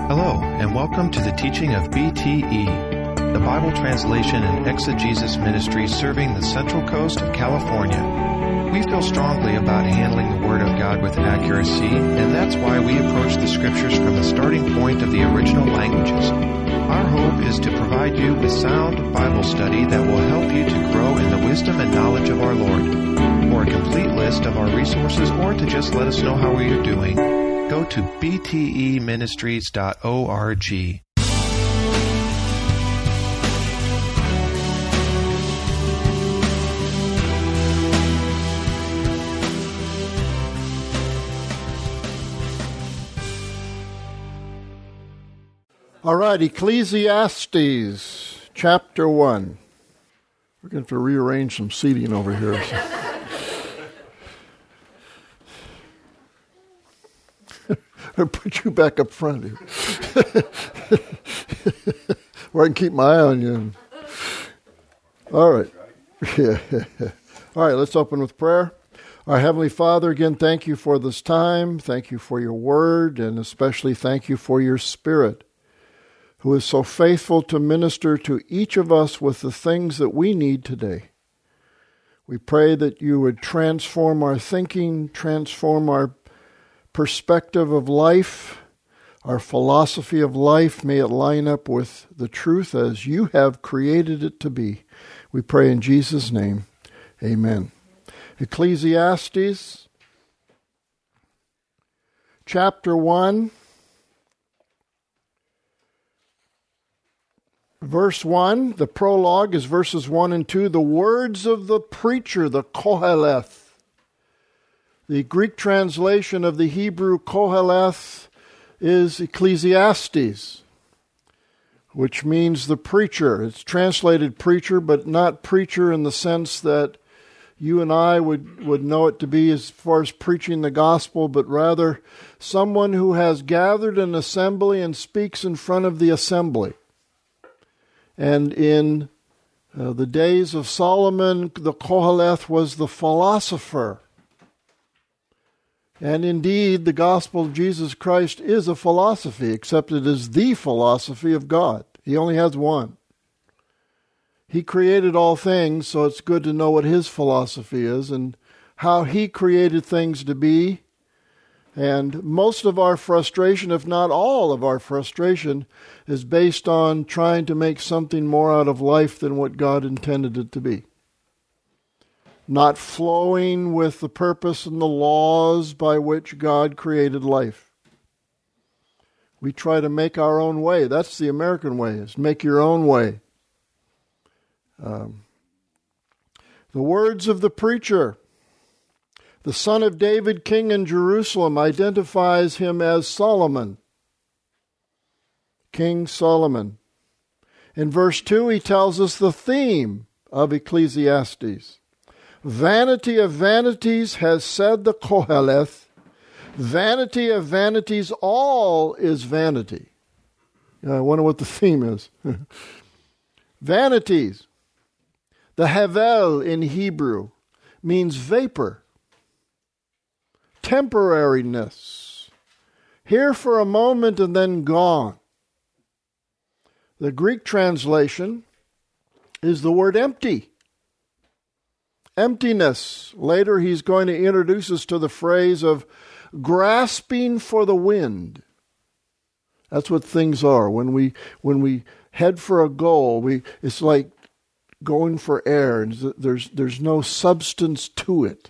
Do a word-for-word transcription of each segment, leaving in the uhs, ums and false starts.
Hello, and welcome to the teaching of B T E, the Bible Translation and Exegesis Ministry serving the Central Coast of California. We feel strongly about handling the Word of God with accuracy, and that's why we approach the Scriptures from the starting point of the original languages. Our hope is to provide you with sound Bible study that will help you to grow in the wisdom and knowledge of our Lord. For a complete list of our resources or to just let us know how we are doing, go to b t e ministries dot org. All right, Ecclesiastes, chapter one. We're going to have to rearrange some seating over here. I'll put you back up front here. Where I can keep my eye on you. All right. Yeah. All right, let's open with prayer. Our Heavenly Father, again, thank you for this time. Thank you for your word, and especially thank you for your Spirit, who is so faithful to minister to each of us with the things that we need today. We pray that you would transform our thinking, transform our perspective of life, our philosophy of life. May it line up with the truth as you have created it to be. We pray in Jesus' name. Amen. Ecclesiastes, chapter one. Verse one, the prologue is verses one and two. The words of the preacher, the Koheleth. The Greek translation of the Hebrew Koheleth is Ecclesiastes, which means the preacher. It's translated preacher, but not preacher in the sense that you and I would, would know it to be as far as preaching the gospel, but rather someone who has gathered an assembly and speaks in front of the assembly. And in uh, the days of Solomon, the Koheleth was the philosopher. And indeed, the gospel of Jesus Christ is a philosophy, except it is the philosophy of God. He only has one. He created all things, so it's good to know what his philosophy is and how he created things to be. And most of our frustration, if not all of our frustration, is based on trying to make something more out of life than what God intended it to be. Not flowing with the purpose and the laws by which God created life. We try to make our own way. That's the American way, is make your own way. Um, the words of the preacher. The son of David, king in Jerusalem, identifies him as Solomon. King Solomon. In verse two, he tells us the theme of Ecclesiastes. Vanity of vanities has said the Koheleth. Vanity of vanities, all is vanity. I wonder what the theme is. Vanities. The Havel in Hebrew means vapor. Temporariness. Here for a moment and then gone. The Greek translation is the word empty. Emptiness. Later he's going to introduce us to the phrase of grasping for the wind. That's what things are. When we when we head for a goal, we it's like going for air, and there's there's no substance to it.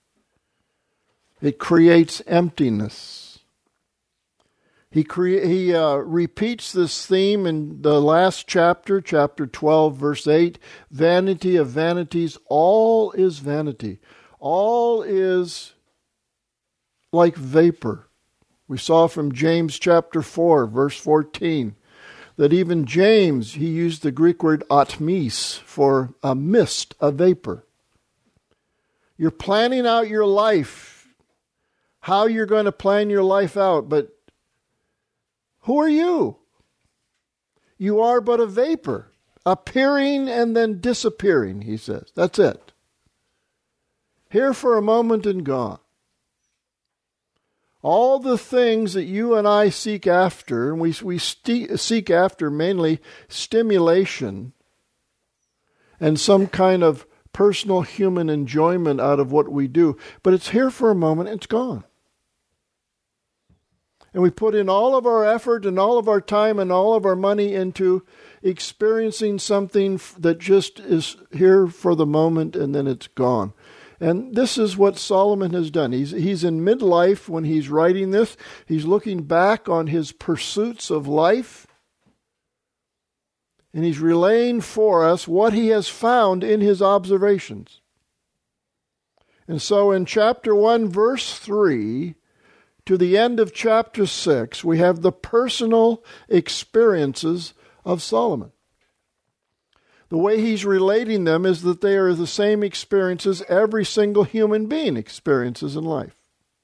It creates emptiness. He crea- he uh, repeats this theme in the last chapter, chapter twelve, verse eight. Vanity of vanities, all is vanity. All is like vapor. We saw from James chapter four, verse fourteen, that even James, he used the Greek word atmis for a mist, a vapor. You're planning out your life, how you're going to plan your life out, but who are you? You are but a vapor, appearing and then disappearing, he says. That's it. Here for a moment and gone. all the things that you and I seek after, and we, we st- seek after mainly stimulation and some kind of personal human enjoyment out of what we do, but it's here for a moment, it's gone. And we put in all of our effort and all of our time and all of our money into experiencing something that just is here for the moment and then it's gone. And this is what Solomon has done. He's, he's in midlife when he's writing this. He's looking back on his pursuits of life. And he's relaying for us what he has found in his observations. And so in chapter one, verse three, to the end of chapter six, we have the personal experiences of Solomon. The way he's relating them is that they are the same experiences every single human being experiences in life.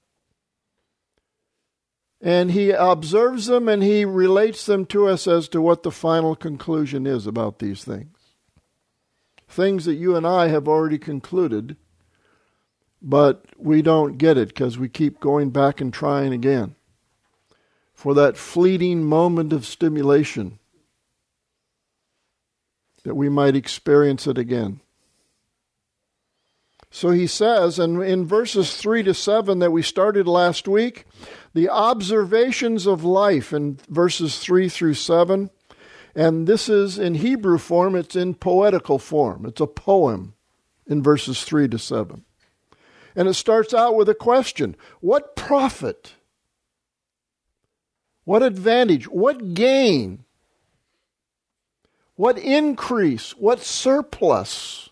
And he observes them and he relates them to us as to what the final conclusion is about these things. Things that you and I have already concluded, but we don't get it because we keep going back and trying again for that fleeting moment of stimulation, that we might experience it again. So he says, and in verses three to seven that we started last week, the observations of life in verses three through seven, and this is in Hebrew form, it's in poetical form. It's a poem in verses three to seven. And it starts out with a question. What profit? What advantage? What gain? What increase? What surplus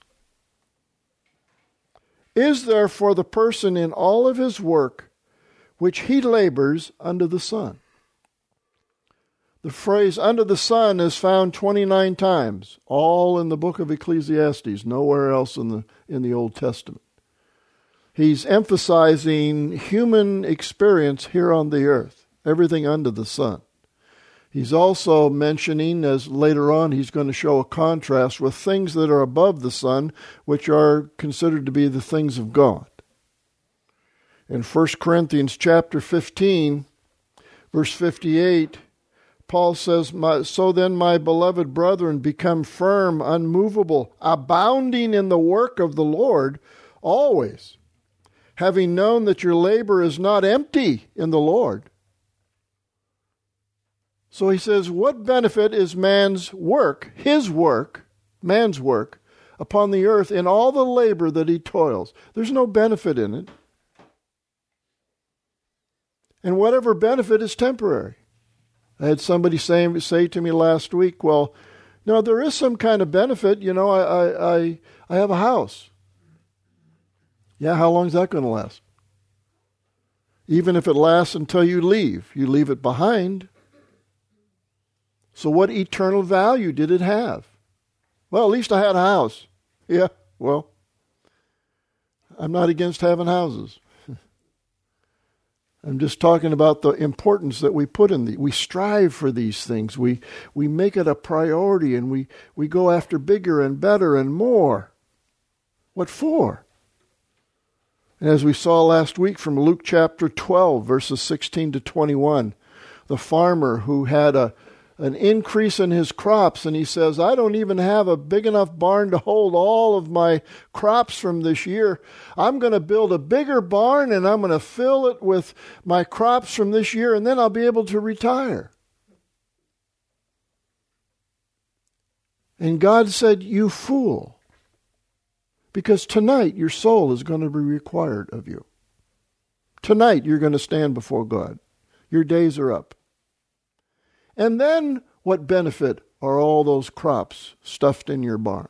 is there for the person in all of his work which he labors under the sun? The phrase under the sun is found twenty-nine times, all in the book of Ecclesiastes, nowhere else in the in the Old Testament. He's emphasizing human experience here on the earth, everything under the sun. He's also mentioning, as later on he's going to show a contrast with things that are above the sun, which are considered to be the things of God. In First Corinthians chapter fifteen, verse fifty-eight, Paul says, "So then, my beloved brethren, become firm, unmovable, abounding in the work of the Lord, always, having known that your labor is not empty in the Lord." So he says, what benefit is man's work, his work, man's work, upon the earth in all the labor that he toils? There's no benefit in it. And whatever benefit is temporary. I had somebody say, say to me last week, well, no, there is some kind of benefit. You know, I, I, I, I have a house. Yeah, how long is that going to last? Even if it lasts until you leave, you leave it behind. So what eternal value did it have? Well, at least I had a house. Yeah, well, I'm not against having houses. I'm just talking about the importance that we put in the, we strive for these things. We we make it a priority and we, we go after bigger and better and more. What for? And as we saw last week from Luke chapter twelve, verses sixteen to twenty-one, the farmer who had a an increase in his crops, and he says, I don't even have a big enough barn to hold all of my crops from this year. I'm going to build a bigger barn, and I'm going to fill it with my crops from this year, and then I'll be able to retire. And God said, you fool, because tonight your soul is going to be required of you. Tonight you're going to stand before God. Your days are up. And then what benefit are all those crops stuffed in your barn?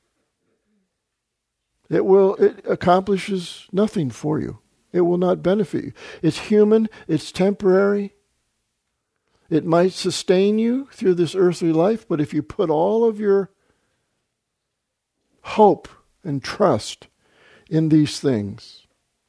It will, it accomplishes nothing for you. It will not benefit you. It's human, it's temporary. It might sustain you through this earthly life, but if you put all of your hope and trust in these things,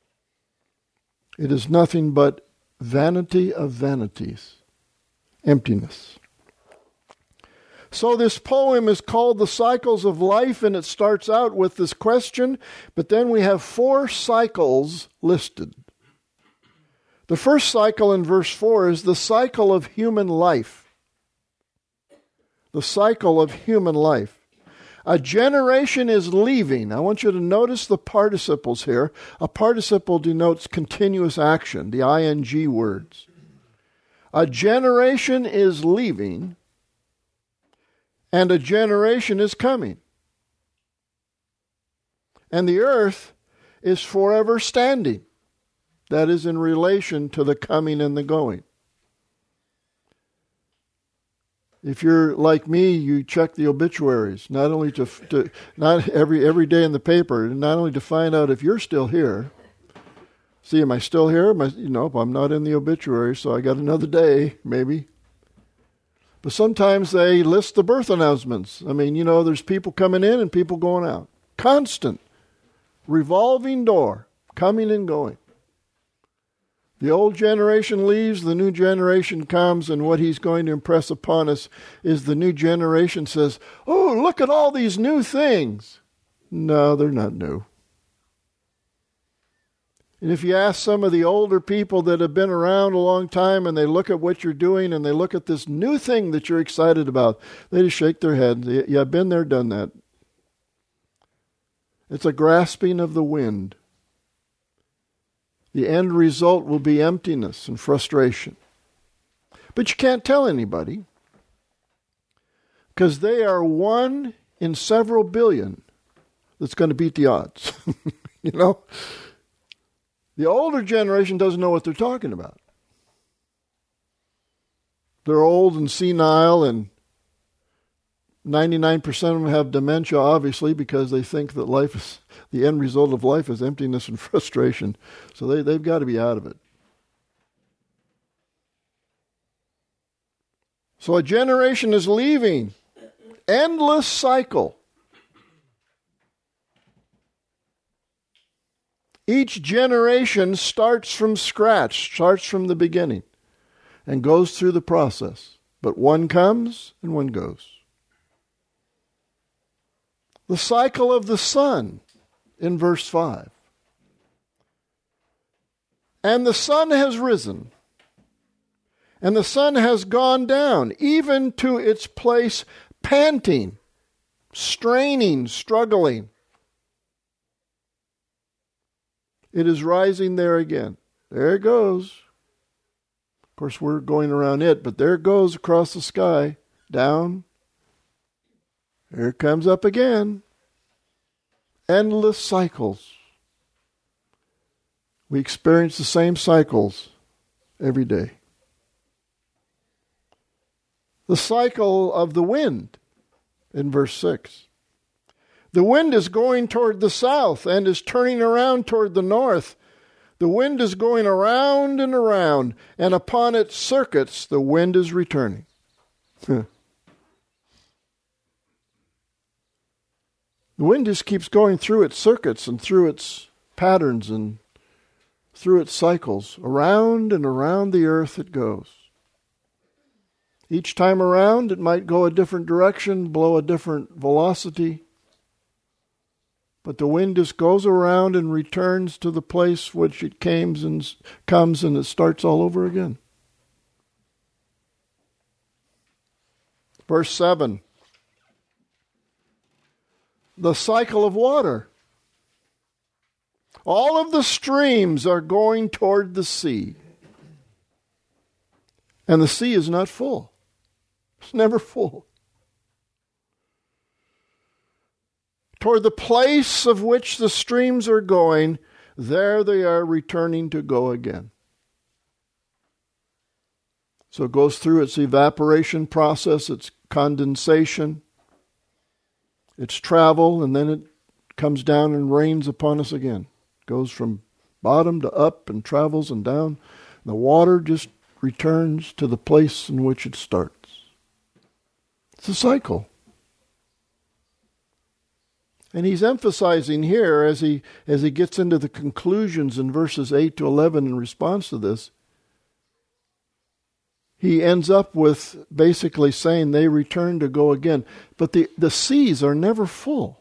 it is nothing but vanity of vanities. Emptiness. So this poem is called The Cycles of Life, and it starts out with this question, but then we have four cycles listed. The first cycle in verse four is the cycle of human life. The cycle of human life. A generation is leaving. I want you to notice the participles here. A participle denotes continuous action, the ing words. A generation is leaving, and a generation is coming. And the earth is forever standing. That is in relation to the coming and the going. If you're like me, you check the obituaries, not only to, to not every every day in the paper, not only to find out if you're still here. See, am I still here? Am I, you know, I'm not in the obituary, so I got another day, maybe. But sometimes they list the birth announcements. I mean, you know, there's people coming in and people going out. Constant, revolving door, coming and going. The old generation leaves, the new generation comes, and what he's going to impress upon us is the new generation says, oh, look at all these new things. No, they're not new. And if you ask some of the older people that have been around a long time and they look at what you're doing and they look at this new thing that you're excited about, they just shake their head. Yeah, I've been there, done that. It's a grasping of the wind. The end result will be emptiness and frustration. But you can't tell anybody because they are one in several billion that's going to beat the odds. You know? The older generation doesn't know what they're talking about. They're old and senile, and ninety-nine percent of them have dementia, obviously, because they think that life is, the end result of life is emptiness and frustration. So they, they've got to be out of it. So a generation is leaving. Endless cycle. Each generation starts from scratch, starts from the beginning, and goes through the process. But one comes and one goes. The cycle of the sun in verse five. And the sun has risen, and the sun has gone down, even to its place panting, straining, struggling. It is rising there again. There it goes. Of course, we're going around it, but there it goes across the sky, down. There it comes up again. Endless cycles. We experience the same cycles every day. The cycle of the wind in verse six. The wind is going toward the south and is turning around toward the north. The wind is going around and around, and upon its circuits the wind is returning. The wind just keeps going through its circuits and through its patterns and through its cycles. Around and around the earth it goes. Each time around it might go a different direction, blow a different velocity. But the wind just goes around and returns to the place which it came and comes, and it starts all over again. Verse seven. The cycle of water. All of the streams are going toward the sea. And the sea is not full. It's never full. Toward the place of which the streams are going, there they are returning to go again. So it goes through its evaporation process, its condensation, its travel, and then it comes down and rains upon us again. It goes from bottom to up and travels and down. The water just returns to the place in which it starts. It's a cycle. And he's emphasizing here, as he as he gets into the conclusions in verses eight to eleven in response to this, he ends up with basically saying they return to go again. But the, the seas are never full.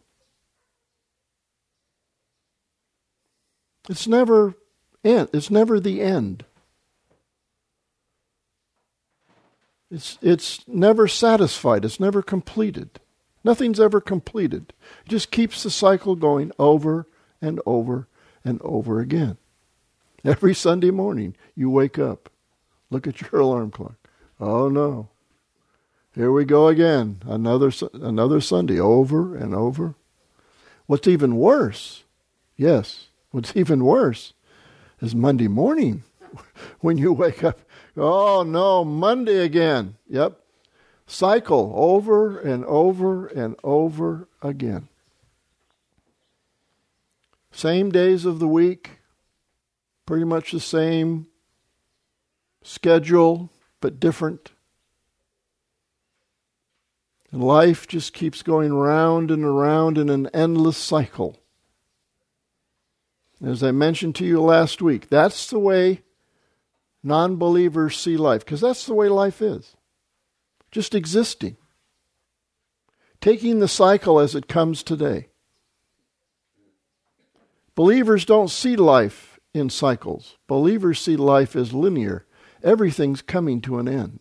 It's never end. It's never the end. It's, it's never satisfied. It's never completed. Nothing's ever completed. It just keeps the cycle going over and over and over again. Every Sunday morning, you wake up, look at your alarm clock. Oh no. Here we go again. Another another Sunday, over and over. What's even worse, yes, what's even worse is Monday morning when you wake up. Oh no, Monday again. Yep. Cycle over and over and over again. Same days of the week, pretty much the same schedule, but different. And life just keeps going round and around in an endless cycle. As I mentioned to you last week, that's the way non-believers see life, because that's the way life is. Just existing. Taking the cycle as it comes today. Believers don't see life in cycles. Believers see life as linear. Everything's coming to an end.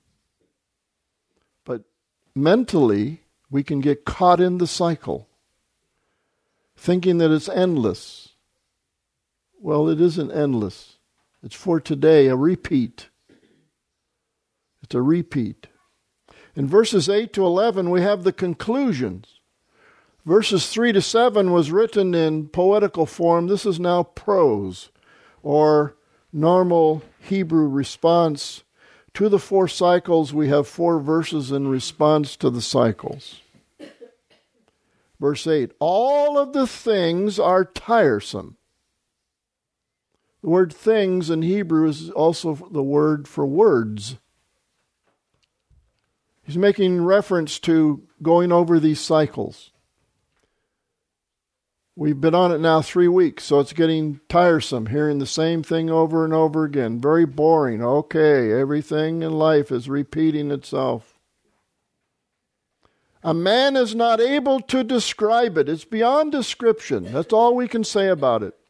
But mentally, we can get caught in the cycle, thinking that it's endless. Well, it isn't endless. It's for today, a repeat. It's a repeat. In verses eight to eleven, we have the conclusions. Verses three to seven was written in poetical form. This is now prose, or normal Hebrew response. To the four cycles, we have four verses in response to the cycles. Verse eight, all of the things are tiresome. The word things in Hebrew is also the word for words. He's making reference to going over these cycles. We've been on it now three weeks, so it's getting tiresome, hearing the same thing over and over again. Very boring. Okay, everything in life is repeating itself. A man is not able to describe it. It's beyond description. That's all we can say about it.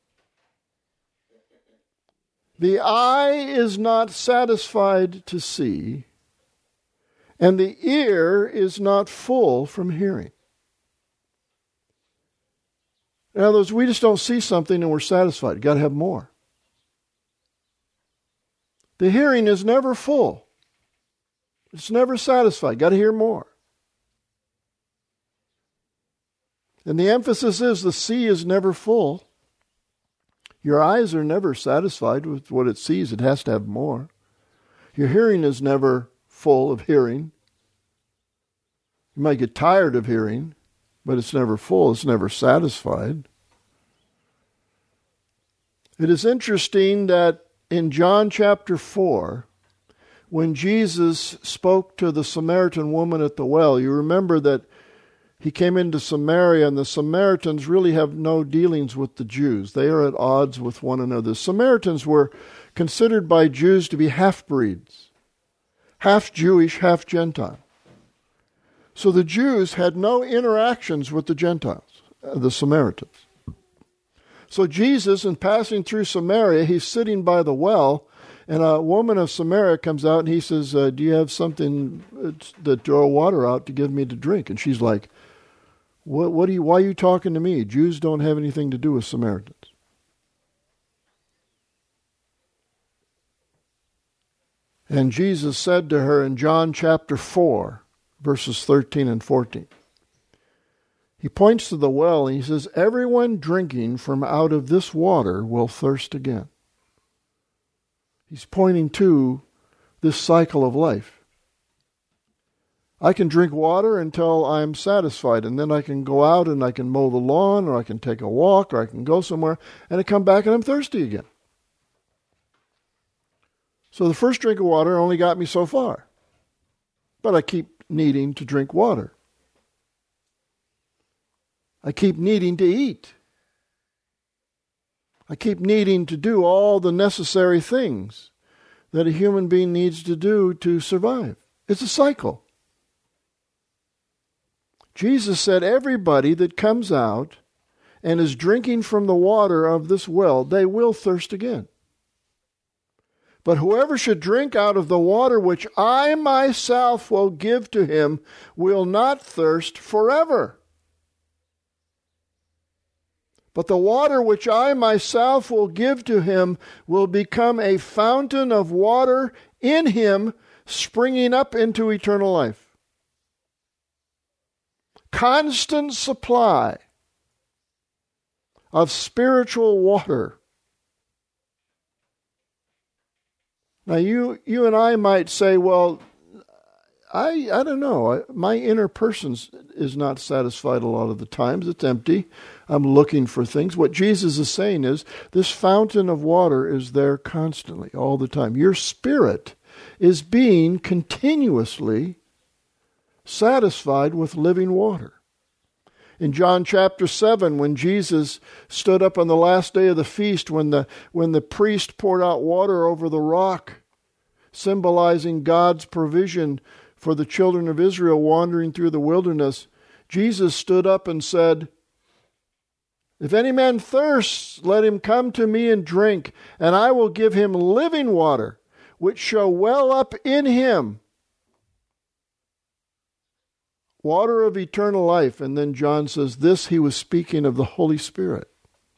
The eye is not satisfied to see, and the ear is not full from hearing. In other words, we just don't see something and we're satisfied. You've got to have more. The hearing is never full. It's never satisfied. Got to hear more. And the emphasis is the see is never full. Your eyes are never satisfied with what it sees. It has to have more. Your hearing is never full of hearing. You might get tired of hearing, but it's never full. It's never satisfied. It is interesting that in John chapter four, when Jesus spoke to the Samaritan woman at the well, you remember that he came into Samaria, and the Samaritans really have no dealings with the Jews. They are at odds with one another. The Samaritans were considered by Jews to be half-breeds, half Jewish, half Gentile. So the Jews had no interactions with the Gentiles, the Samaritans. So Jesus, in passing through Samaria, he's sitting by the well, and a woman of Samaria comes out, and he says, uh, do you have something to draw water out to give me to drink? And she's like, What, what do you, why are you talking to me? Jews don't have anything to do with Samaritans. And Jesus said to her in John chapter four, verses thirteen and fourteen, he points to the well and he says, everyone drinking from out of this water will thirst again. He's pointing to this cycle of life. I can drink water until I'm satisfied, and then I can go out and I can mow the lawn, or I can take a walk, or I can go somewhere, and I come back and I'm thirsty again. So the first drink of water only got me so far. But I keep needing to drink water. I keep needing to eat. I keep needing to do all the necessary things that a human being needs to do to survive. It's a cycle. Jesus said everybody that comes out and is drinking from the water of this well, they will thirst again. But whoever should drink out of the water which I myself will give to him will not thirst forever. But the water which I myself will give to him will become a fountain of water in him, springing up into eternal life. Constant supply of spiritual water. Now you you and I might say, well, I I don't know. My inner person is not satisfied a lot of the times. It's empty. I'm looking for things. What Jesus is saying is this fountain of water is there constantly, all the time. Your spirit is being continuously satisfied with living water. In John chapter seven, when Jesus stood up on the last day of the feast, when the when the priest poured out water over the rock, symbolizing God's provision for the children of Israel wandering through the wilderness, Jesus stood up and said, "If any man thirsts, let him come to me and drink, and I will give him living water, which shall well up in him, water of eternal life." And then John says this, he was speaking of the Holy Spirit.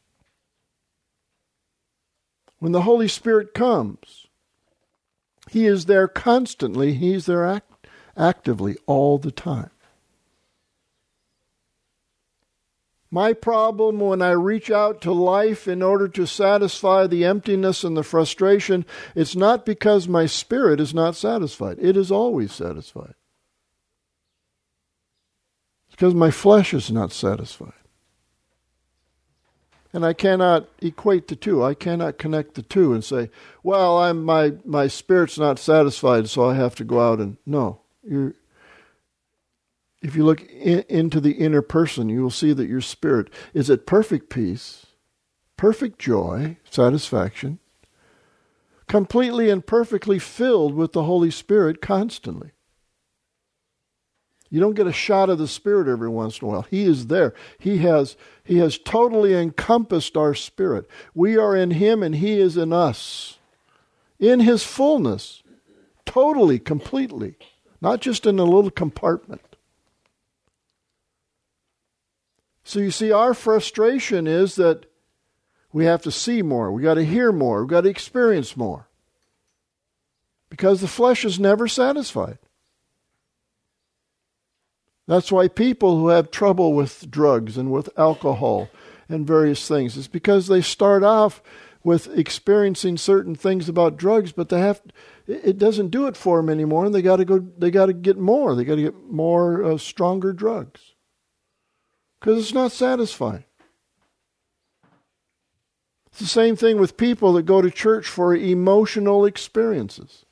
When the Holy Spirit comes, he is there constantly. He's there act- actively all the time. My problem when I reach out to life in order to satisfy the emptiness and the frustration, it's not because my spirit is not satisfied. It is always satisfied. It's because my flesh is not satisfied. And I cannot equate the two. I cannot connect the two and say, well, I'm my my spirit's not satisfied, so I have to go out and... No. You're, if you look in, into the inner person, you will see that your spirit is at perfect peace, perfect joy, satisfaction, completely and perfectly filled with the Holy Spirit constantly. You don't get a shot of the Spirit every once in a while. He is there. He has, he has totally encompassed our spirit. We are in Him and He is in us. In His fullness. Totally, completely. Not just in a little compartment. So you see, our frustration is that we have to see more. We got to hear more. We've got to experience more. Because the flesh is never satisfied. That's why people who have trouble with drugs and with alcohol and various things, it's because they start off with experiencing certain things about drugs, but they have it doesn't do it for them anymore, and they got to go. They got to get more. They got to get more uh, stronger drugs because it's not satisfying. It's the same thing with people that go to church for emotional experiences.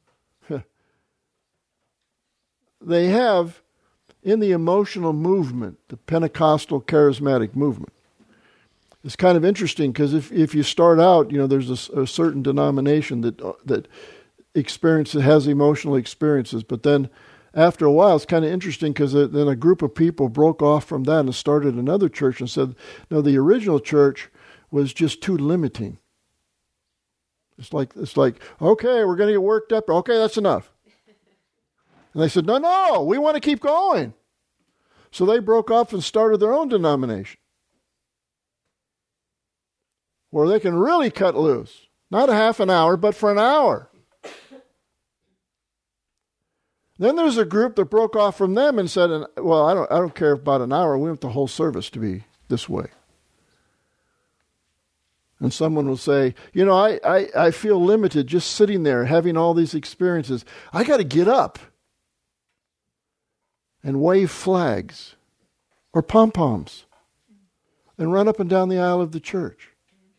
They have. In the emotional movement, the Pentecostal charismatic movement, it's kind of interesting because if, if you start out, you know, there's a, a certain denomination that uh, that experiences has emotional experiences, but then after a while, it's kind of interesting because then a group of people broke off from that and started another church and said, no, the original church was just too limiting. It's like it's like okay, we're going to get worked up. Okay, that's enough. And they said, no, no, we want to keep going. So they broke off and started their own denomination where they can really cut loose. Not a half an hour, but for an hour. Then there's a group that broke off from them and said, well, I don't, I don't care about an hour. We want the whole service to be this way. And someone will say, you know, I, I, I feel limited just sitting there having all these experiences. I got to get up and wave flags or pom-poms and run up and down the aisle of the church.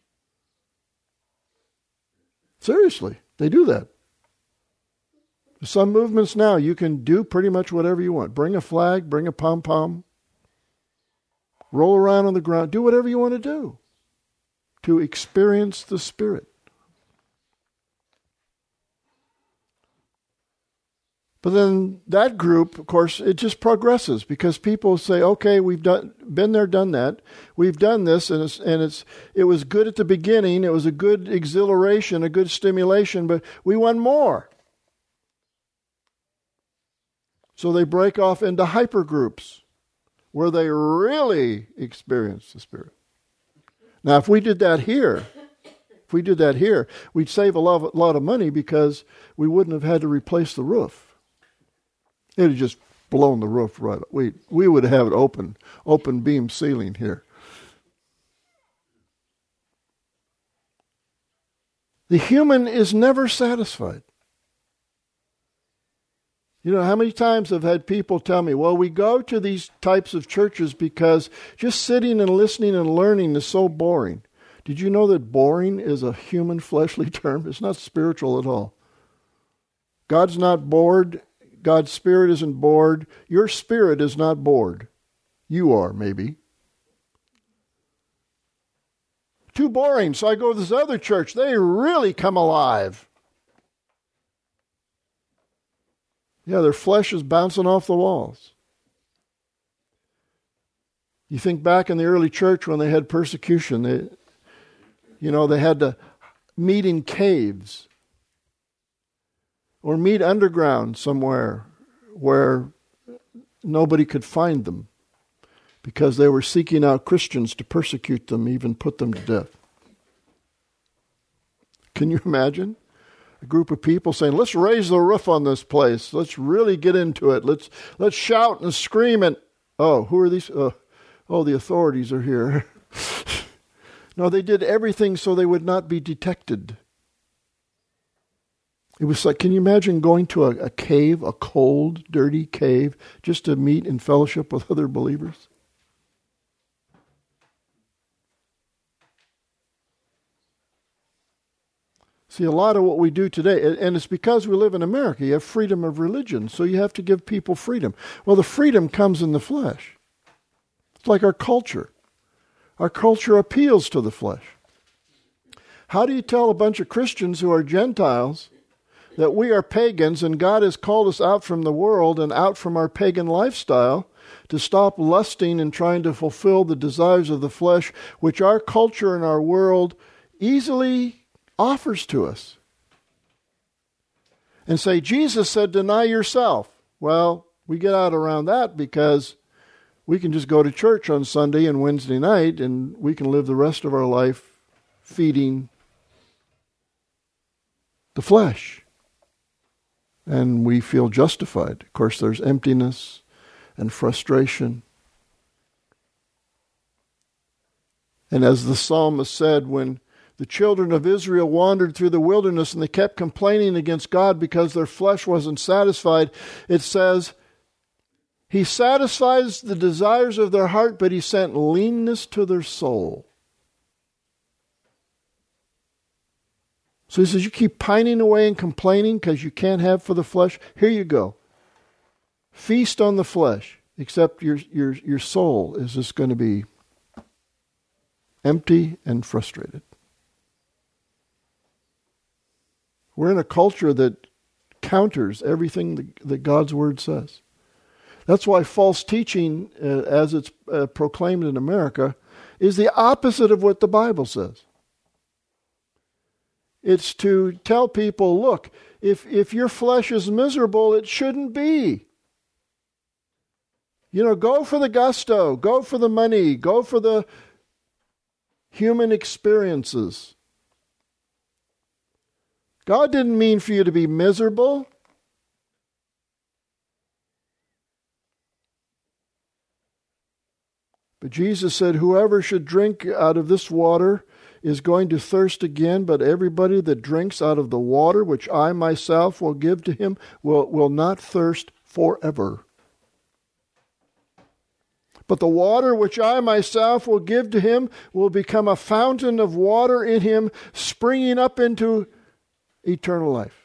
Seriously, they do that. Some movements now, you can do pretty much whatever you want. Bring a flag, bring a pom-pom, roll around on the ground, do whatever you want to do to experience the Spirit. But then that group, of course, it just progresses because people say, okay, we've done, been there, done that. We've done this, and it's, and it's, it was good at the beginning. It was a good exhilaration, a good stimulation, but we want more. So they break off into hyper groups where they really experience the Spirit. Now, if we did that here, if we did that here, we'd save a lot, a lot of money because we wouldn't have had to replace the roof. It would have just blown the roof right up. We, we would have it open, open beam ceiling here. The human is never satisfied. You know, how many times I've had people tell me, well, we go to these types of churches because just sitting and listening and learning is so boring. Did you know that boring is a human fleshly term? It's not spiritual at all. God's not bored. God's Spirit isn't bored. Your spirit is not bored. You are, maybe. Too boring, so I go to this other church. They really come alive. Yeah, their flesh is bouncing off the walls. You think back in the early church when they had persecution, they, you know, they had to meet in caves or meet underground somewhere where nobody could find them because they were seeking out Christians to persecute them, even put them to death. Can you imagine? A group of people saying, let's raise the roof on this place. Let's really get into it. Let's let's shout and scream and, oh, who are these? Uh, oh, the authorities are here. No, they did everything so they would not be detected. It was like, can you imagine going to a, a cave, a cold, dirty cave, just to meet in fellowship with other believers? See, a lot of what we do today, and it's because we live in America, you have freedom of religion, so you have to give people freedom. Well, the freedom comes in the flesh. It's like our culture. Our culture appeals to the flesh. How do you tell a bunch of Christians who are Gentiles that we are pagans and God has called us out from the world and out from our pagan lifestyle to stop lusting and trying to fulfill the desires of the flesh, which our culture and our world easily offers to us? And say, Jesus said, deny yourself. Well, we get out around that because we can just go to church on Sunday and Wednesday night and we can live the rest of our life feeding the flesh. And we feel justified. Of course, there's emptiness and frustration. And as the psalmist said, when the children of Israel wandered through the wilderness and they kept complaining against God because their flesh wasn't satisfied, it says, He satisfies the desires of their heart, but He sent leanness to their soul. So He says, you keep pining away and complaining because you can't have for the flesh. Here you go. Feast on the flesh, except your, your, your soul is just going to be empty and frustrated. We're in a culture that counters everything that, that God's Word says. That's why false teaching, uh, as it's uh, proclaimed in America, is the opposite of what the Bible says. It's to tell people, look, if, if your flesh is miserable, it shouldn't be. You know, go for the gusto, go for the money, go for the human experiences. God didn't mean for you to be miserable. But Jesus said, whoever should drink out of this water is going to thirst again, but everybody that drinks out of the water which I myself will give to him will, will not thirst forever. But the water which I myself will give to him will become a fountain of water in him, springing up into eternal life.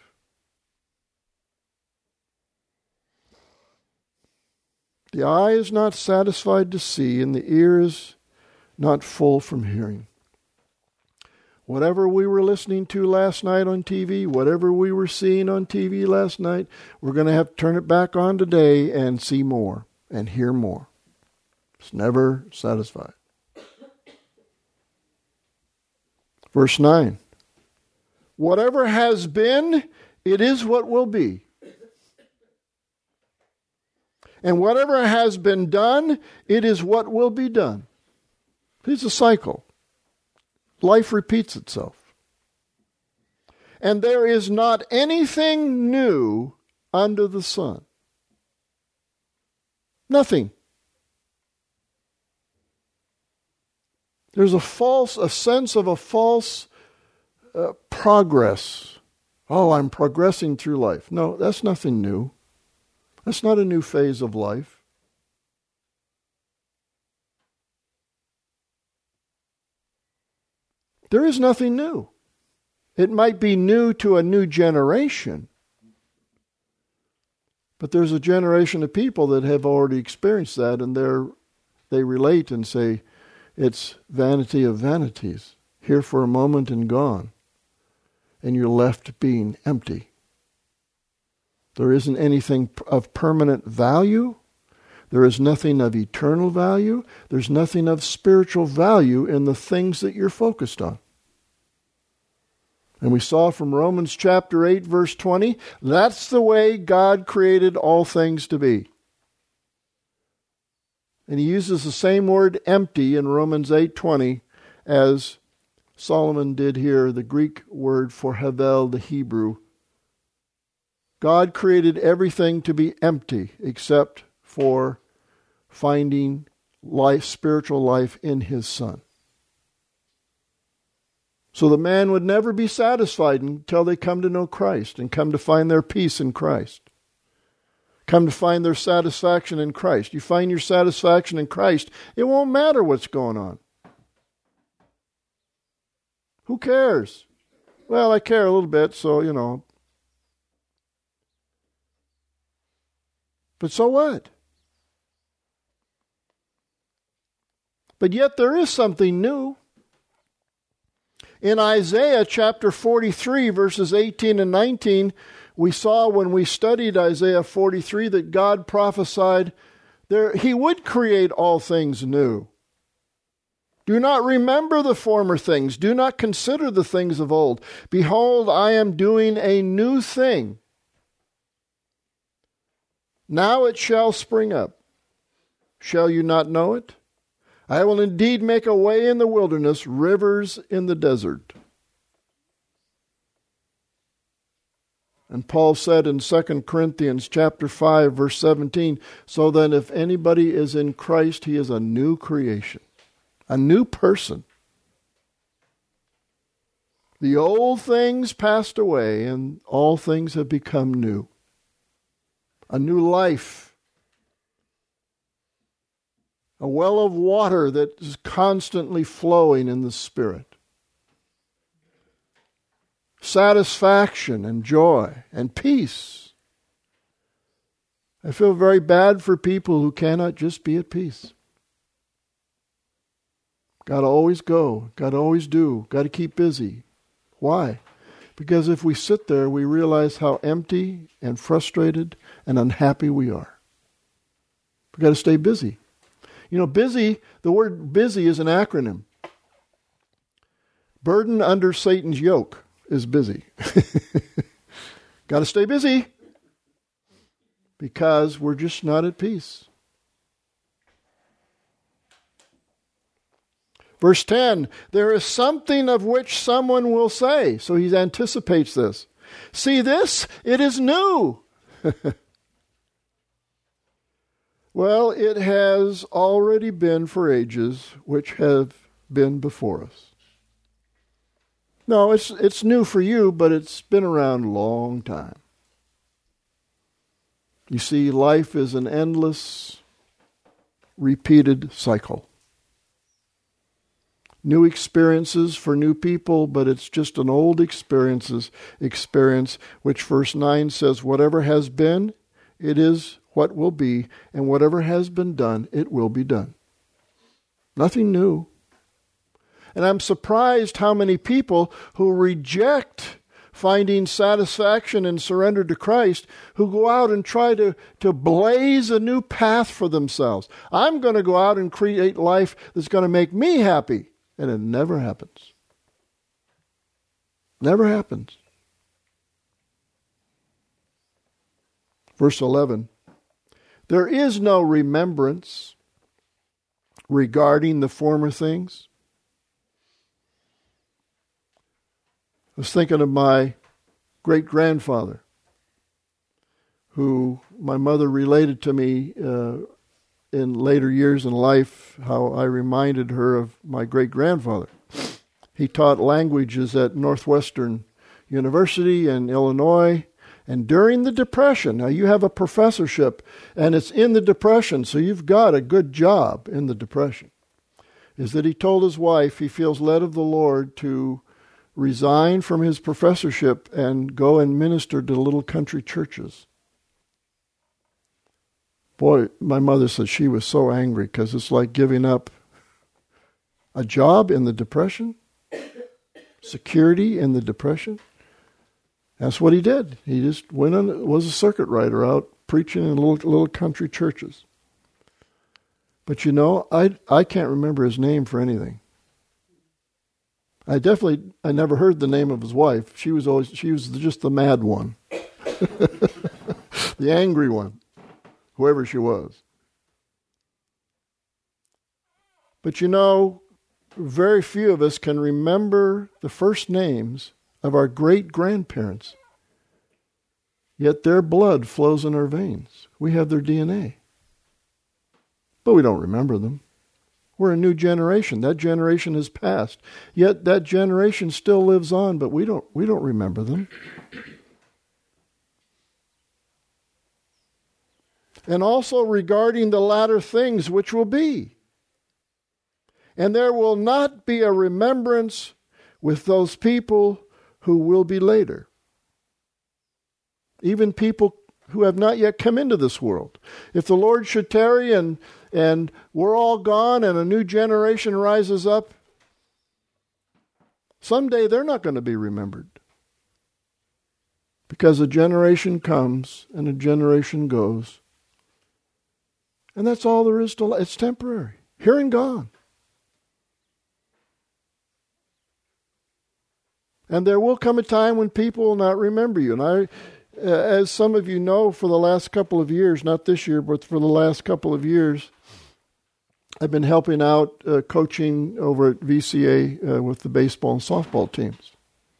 The eye is not satisfied to see, and the ear is not full from hearing. Whatever we were listening to last night on T V, whatever we were seeing on T V last night, we're going to have to turn it back on today and see more and hear more. It's never satisfied. Verse nine. Whatever has been, it is what will be. And whatever has been done, it is what will be done. It's a cycle. Life repeats itself. And there is not anything new under the sun. Nothing. There's a false, a sense of a false uh, progress. Oh, I'm progressing through life. No, that's nothing new. That's not a new phase of life. There is nothing new. It might be new to a new generation, but there's a generation of people that have already experienced that, and they're, they relate and say, it's vanity of vanities, here for a moment and gone, and you're left being empty. There isn't anything of permanent value. There is nothing of eternal value. There's nothing of spiritual value in the things that you're focused on. And we saw from Romans chapter eight, verse twenty, that's the way God created all things to be. And he uses the same word empty in Romans eight twenty as Solomon did here, the Greek word for Havel, the Hebrew. God created everything to be empty except for finding life, spiritual life in his Son. So the man would never be satisfied until they come to know Christ and come to find their peace in Christ. Come to find their satisfaction in Christ. You find your satisfaction in Christ, it won't matter what's going on. Who cares? Well, I care a little bit, so, you know. But so what? But yet there is something new. In Isaiah chapter forty-three, verses eighteen and nineteen, we saw when we studied Isaiah forty-three that God prophesied there he would create all things new. Do not remember the former things. Do not consider the things of old. Behold, I am doing a new thing. Now it shall spring up. Shall you not know it? I will indeed make a way in the wilderness, rivers in the desert. And Paul said in Second Corinthians chapter five, verse seventeen, so then if anybody is in Christ, he is a new creation, a new person. The old things passed away, and all things have become new. A new life. A well of water that is constantly flowing in the Spirit. Satisfaction and joy and peace. I feel very bad for people who cannot just be at peace. Got to always go. Got to always do. Got to keep busy. Why? Because if we sit there, we realize how empty and frustrated and unhappy we are. We've got to stay busy. You know, busy, the word busy is an acronym. Burden under Satan's yoke is busy. Got to stay busy because we're just not at peace. Verse ten, there is something of which someone will say. So he anticipates this. See this? It is new. Well, it has already been for ages, which have been before us. No, it's it's new for you, but it's been around a long time. You see, life is an endless, repeated cycle. New experiences for new people, but it's just an old experiences experience, which verse nine says, whatever has been, it is what will be, and whatever has been done, it will be done. Nothing new. And I'm surprised how many people who reject finding satisfaction and surrender to Christ, who go out and try to, to blaze a new path for themselves. I'm going to go out and create life that's going to make me happy. And it never happens. Never happens. Verse eleven. There is no remembrance regarding the former things. I was thinking of my great-grandfather, who my mother related to me uh, in later years in life, how I reminded her of my great-grandfather. He taught languages at Northwestern University in Illinois, and during the Depression, now you have a professorship, and it's in the Depression, so you've got a good job in the Depression, is that he told his wife he feels led of the Lord to resign from his professorship and go and minister to little country churches. Boy, my mother said she was so angry because it's like giving up a job in the Depression, security in the Depression. That's what he did. He just went on, was a circuit rider out preaching in little, little country churches. But you know, I I can't remember his name for anything. I definitely, I never heard the name of his wife. She was always, she was just the mad one. The angry one. Whoever she was. But you know, very few of us can remember the first names of our great-grandparents. Yet their blood flows in our veins. We have their D N A. But we don't remember them. We're a new generation. That generation has passed. Yet that generation still lives on, but we don't we don't remember them. And also regarding the latter things which will be. And there will not be a remembrance with those people who will be later. Even people who have not yet come into this world. If the Lord should tarry and and we're all gone and a new generation rises up, someday they're not going to be remembered. Because a generation comes and a generation goes. And that's all there is to life. It's temporary. Here and gone. And there will come a time when people will not remember you. And I, uh, as some of you know, for the last couple of years, not this year, but for the last couple of years, I've been helping out uh, coaching over at V C A uh, with the baseball and softball teams.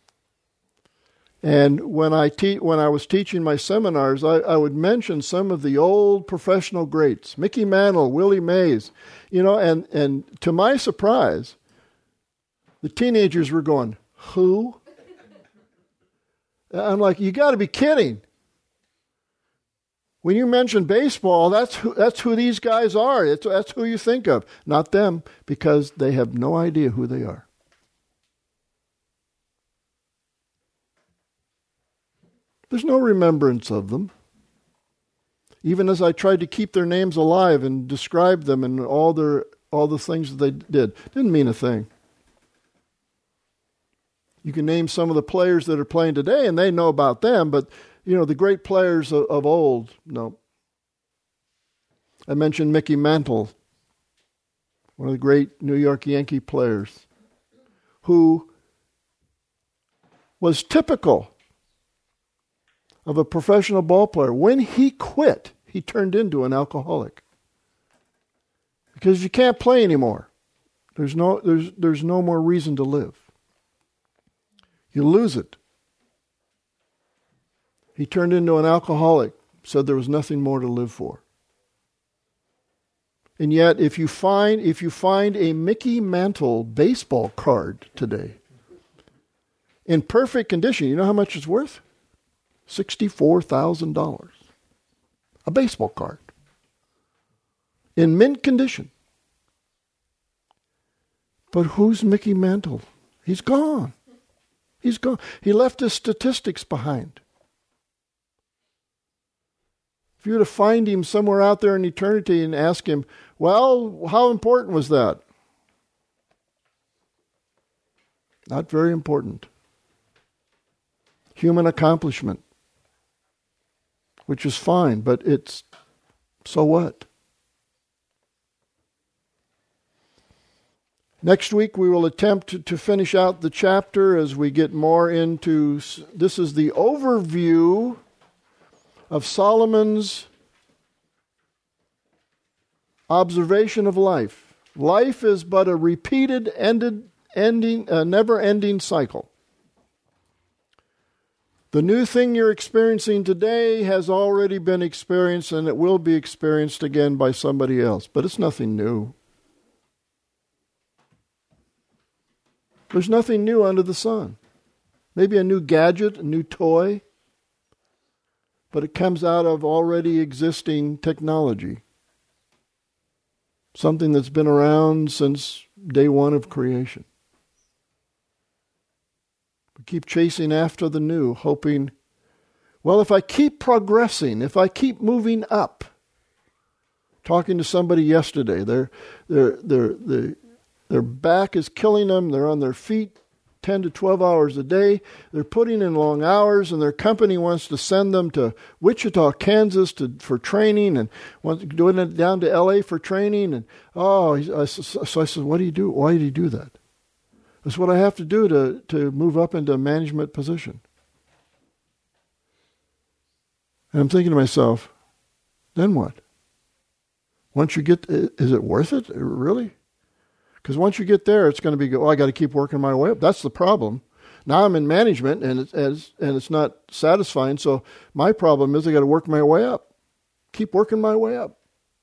And when I te- when I was teaching my seminars, I, I would mention some of the old professional greats, Mickey Mantle, Willie Mays, you know, and, and to my surprise, the teenagers were going, who? I'm like, you got to be kidding. When you mention baseball, that's who, that's who these guys are. It's, that's who you think of. Not them, because they have no idea who they are. There's no remembrance of them. Even as I tried to keep their names alive and describe them and all their all the things that they did, didn't mean a thing. You can name some of the players that are playing today, and they know about them, but you know, the great players of, of old, no. I mentioned Mickey Mantle, one of the great New York Yankee players, who was typical of a professional ball player. When he quit, he turned into an alcoholic. Because you can't play anymore. There's no, there's, there's no more reason to live. You lose it. He turned into an alcoholic, said there was nothing more to live for. And yet, if you find if you find a Mickey Mantle baseball card today, in perfect condition, you know how much it's worth? sixty-four thousand dollars. A baseball card. In mint condition. But who's Mickey Mantle? He's gone. He's gone. He left his statistics behind. If you were to find him somewhere out there in eternity and ask him, well, how important was that? Not very important. Human accomplishment, which is fine, but it's, so what? Next week we will attempt to, to finish out the chapter as we get more into, this is the overview of Solomon's observation of life. Life is but a repeated, ended, ending, uh, never-ending cycle. The new thing you're experiencing today has already been experienced, and it will be experienced again by somebody else. But it's nothing new. There's nothing new under the sun. Maybe a new gadget, a new toy, but it comes out of already existing technology. Something that's been around since day one of creation. We keep chasing after the new, hoping, well, if I keep progressing, if I keep moving up. Talking to somebody yesterday, their their their their their back is killing them. They're on their feet ten to twelve hours a day. They're putting in long hours, and their company wants to send them to Wichita, Kansas to, for training, and wants doing it down to L A for training. And oh, I, so I said, what do you do? Why do you do that? That's what I have to do to, to move up into a management position. And I'm thinking to myself, then what? Once you get, is it worth it? Really? Because once you get there, it's going to be, oh, I got to keep working my way up. That's the problem. Now I'm in management, and it's, and it's not satisfying. So my problem is I got to work my way up. Keep working my way up.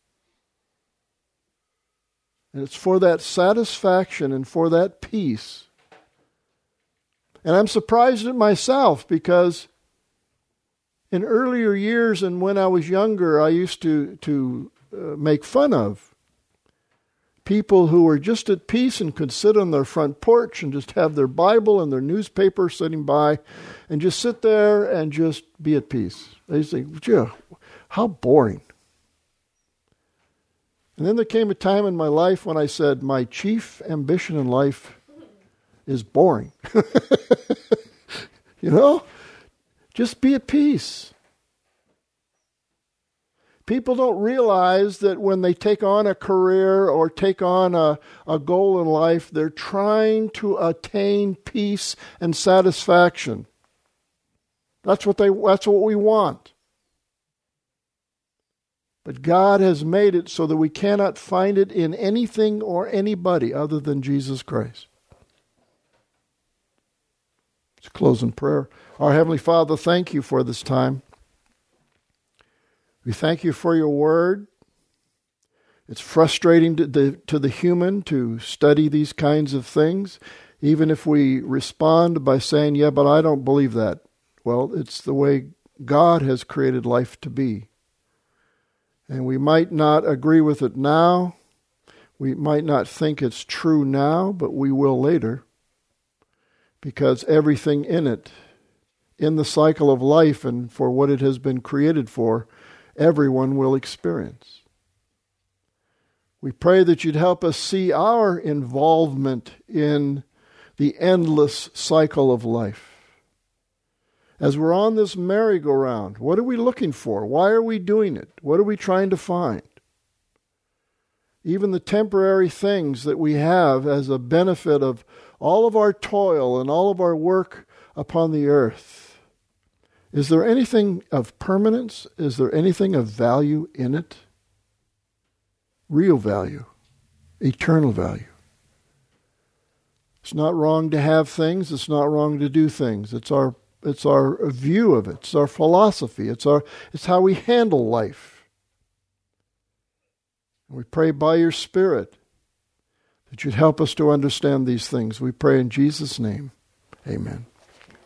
And it's for that satisfaction and for that peace. And I'm surprised at myself because in earlier years and when I was younger, I used to, to uh, make fun of people who were just at peace and could sit on their front porch and just have their Bible and their newspaper sitting by and just sit there and just be at peace. They think, gee, how boring. And then there came a time in my life when I said, my chief ambition in life is boring. You know? Just be at peace. People don't realize that when they take on a career or take on a, a goal in life, they're trying to attain peace and satisfaction. That's what they, that's what we want. But God has made it so that we cannot find it in anything or anybody other than Jesus Christ. Let's close in prayer. Our Heavenly Father, thank you for this time. We thank you for your word. It's frustrating to the, to the human to study these kinds of things, even if we respond by saying, yeah, but I don't believe that. Well, it's the way God has created life to be. And we might not agree with it now. We might not think it's true now, but we will later. Because everything in it, in the cycle of life and for what it has been created for, everyone will experience. We pray that you'd help us see our involvement in the endless cycle of life. As we're on this merry-go-round, what are we looking for? Why are we doing it? What are we trying to find? Even the temporary things that we have as a benefit of all of our toil and all of our work upon the earth. Is there anything of permanence? Is there anything of value in it? Real value, eternal value. It's not wrong to have things. It's not wrong to do things. It's our It's our view of it. It's our philosophy. It's our it's how we handle life. And we pray by your Spirit that you'd help us to understand these things. We pray in Jesus' name. Amen.